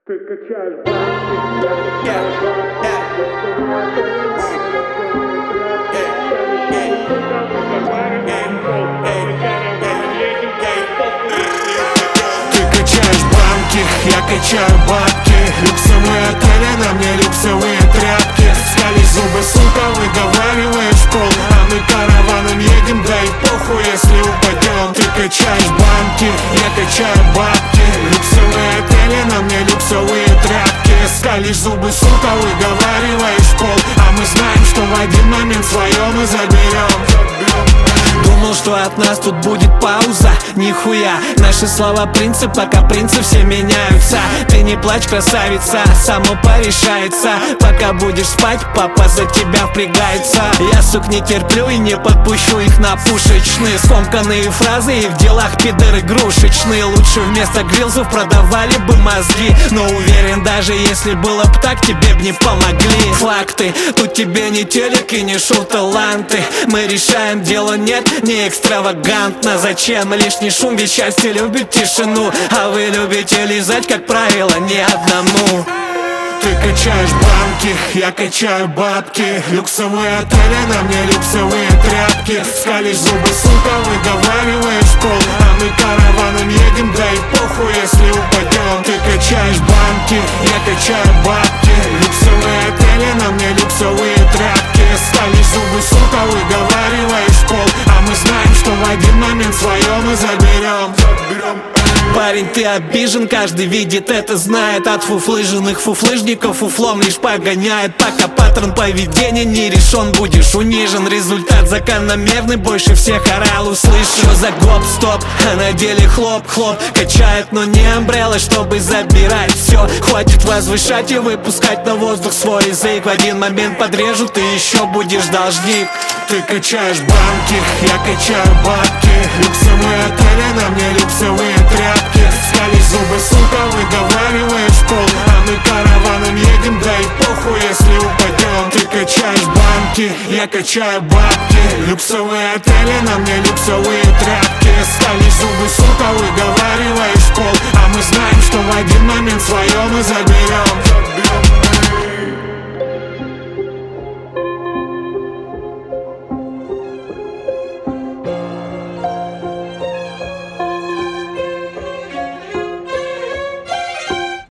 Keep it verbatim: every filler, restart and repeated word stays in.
Ты качаешь бабки, я качаю бабки. Ты качаешь банки, я качаю бабки. Люксовые отели, на мне люксовые тряпки. Скали зубы, сука, выговариваешь пол. А мы караваном едем, да и похуй, если упадем. Ты качаешь банки, я качаю бабки. Люксовые отели, на мне люксовые тряпки. Скалишь зубы, сука, выговариваешь пол. А мы знаем, что в один момент свое мы заберем. Думал, что от нас тут будет пауза, нихуя. Наши слова принцип, пока принцы все меняются. Ты не плачь, красавица, само порешается. Пока будешь спать, папа за тебя впрягается. Я, сук, не терплю и не подпущу их на пушечные. Скомканные фразы и в делах пидоры игрушечные. Лучше вместо грилзов продавали бы мозги. Но уверен, даже если было б так, тебе б не помогли. Факты, тут тебе не телек и не шоу-таланты. Мы решаем, дело нет, не экстравагантно. Зачем лишний шум, ведь счастье любит тишину. А вы любите лизать, как правило, не одному. Ты качаешь банки, я качаю бабки. Люксовые отели, на мне люксовые тряпки. Скалишь зубы, сука, выговариваешь пол. А мы караваном едем, да и похуй, если упадем. Ты качаешь банки, я качаю бабки. Люксовые отели, на мне люксовые тряпки. Скалишь зубы, сука, выговариваешь пол. А мы знаем, что в один момент свое мы заберем. Парень, ты обижен, каждый видит это, знает. От фуфлыженных фуфлыжников фуфлом лишь погоняет. Пока паттерн поведения не решен, будешь унижен. Результат закономерный, больше всех орал услышь. Что за гоп-стоп, а на деле хлоп-хлоп. Качает, но не амбрелла, чтобы забирать все. Хватит возвышать и выпускать на воздух свой язык. В один момент подрежут, и еще будешь должник. Ты качаешь банки, я качаю бабки. Люксовые отели, на мне люксовые тряпки. Скалишь зубы, сука, выговариваешь пол. А мы караваном едем, да и похуй, если упадем. Ты качаешь банки, я качаю бабки. Люксовые отели, на мне люксовые тряпки. Скалишь зубы, сука, выговариваешь пол. А мы знаем, что в один момент свое мы заберем.